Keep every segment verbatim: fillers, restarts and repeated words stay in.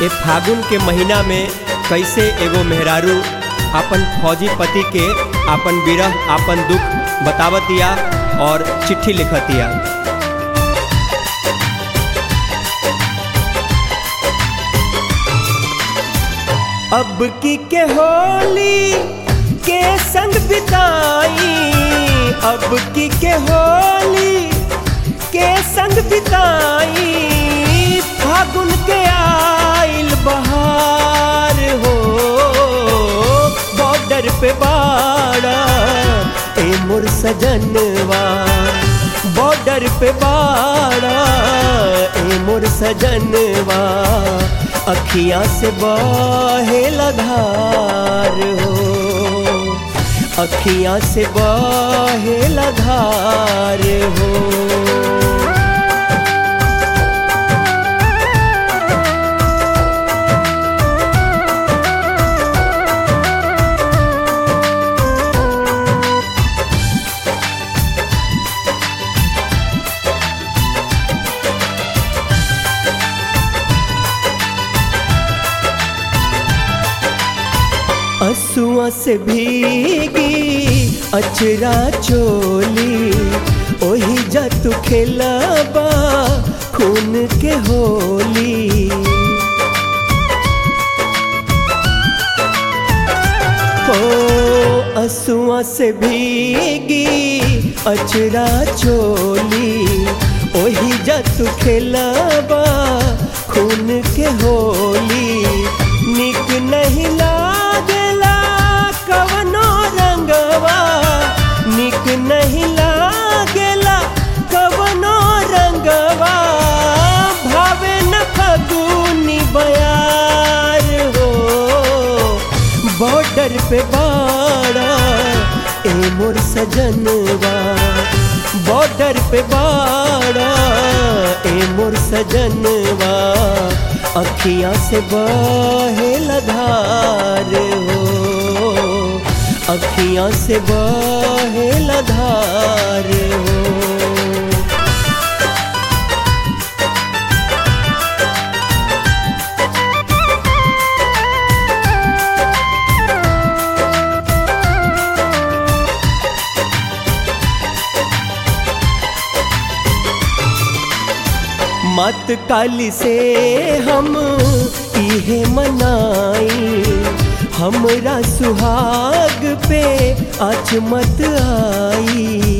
ए फागुन के महीना में कैसे एगो मेहरारू अपन फौजी पति के अपन विरह अपन दुख बतावतिया और चिट्ठी लिखतिया। अब की के होली के संग बिताई, अब की के होली के संग बिताई, फागुन के आइल बहार हो, बॉर्डर पे बाड़ा ए मोर सजनवा, बॉर्डर पे बाड़ा ए मोर सजनवा, अखियाँ से बहे धार हो, अखियाँ से बहे धार हो। असुआ से भीगी अचरा चोली, ओही जा तू खेलाबा खून के होली। हो असुआ से भीगी अचरा चोली, ओही जा तू खेलाबा खून के होली। निक नहीं लागेला कवनो रंगवा, निक नहीं लागेला कवनो रंगवा, भावे न फगुनी बयार हो, बॉर्डर पे बाड़ा ए मोर सजनवा, बॉर्डर पे बाड़ा ए मोर सजनवा, अखियाँ से बहे धार हो, अखियाँ से बहे धार हो। मत काली से हम इहे मनाई, हमरा सुहाग पे आज मत आई।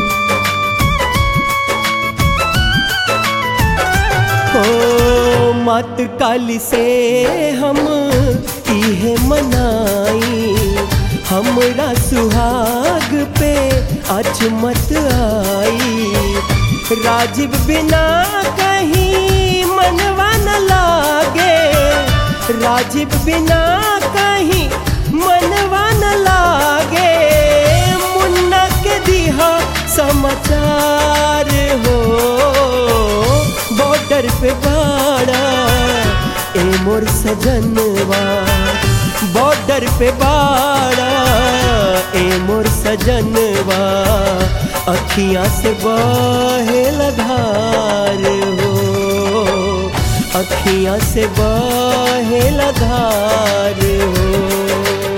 हो मत काली से हम इहे मनाई, हमरा सुहाग पे आज मत आई। राजीव बिना कहीं मनवा न लागे, राजीव बिना कहीं मनवा न लागे, मुन्ना के दिहा समाचार हो, बॉर्डर पे बाड़ा ए मोर सजनवा, बॉर्डर पे बाड़ा ए मोर सजनवा, अखियाँ से बहे धार हो, अखियाँ से बहे धार हो।